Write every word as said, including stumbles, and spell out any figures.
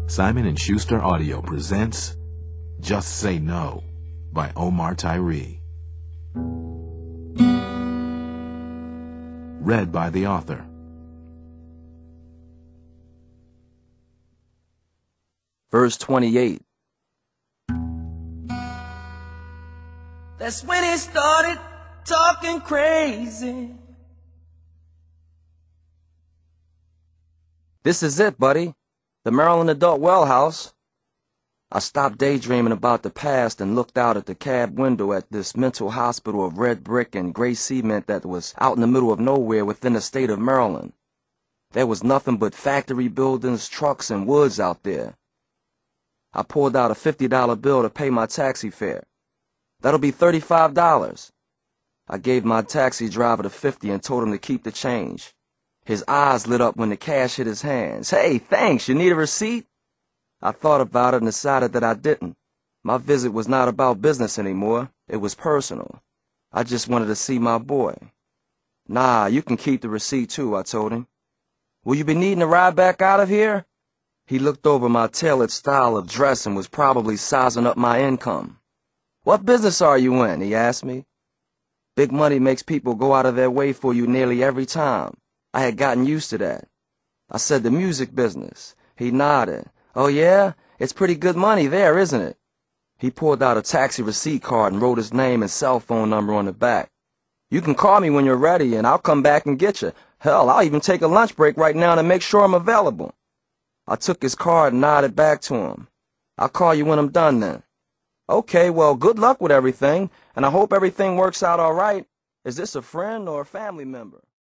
Simon and Schuster Audio presents Just Say No by Omar Tyree. Read by the author. Verse twenty-eight. That's when he started talking crazy. This is it, buddy. The Maryland Adult Well House. I stopped daydreaming about the past and looked out at the cab window at this mental hospital of red brick and gray cement that was out in the middle of nowhere within the state of Maryland. There was nothing but factory buildings, trucks, and woods out there. I pulled out a fifty dollar bill to pay my taxi fare. That'll be thirty-five dollars. I gave my taxi driver the fifty and told him to keep the change. His eyes lit up when the cash hit his hands. Hey, thanks, you need a receipt? I thought about it and decided that I didn't. My visit was not about business anymore. It was personal. I just wanted to see my boy. Nah, you can keep the receipt too, I told him. Will you be needing a ride back out of here? He looked over my tailored style of dress and was probably sizing up my income. What business are you in? He asked me. Big money makes people go out of their way for you nearly every time. I had gotten used to that. I said the music business. He nodded. Oh yeah? It's pretty good money there, isn't it? He pulled out a taxi receipt card and wrote his name and cell phone number on the back. You can call me when you're ready and I'll come back and get you. Hell, I'll even take a lunch break right now to make sure I'm available. I took his card and nodded back to him. I'll call you when I'm done then. Okay, well, good luck with everything, and I hope everything works out all right. Is this a friend or a family member?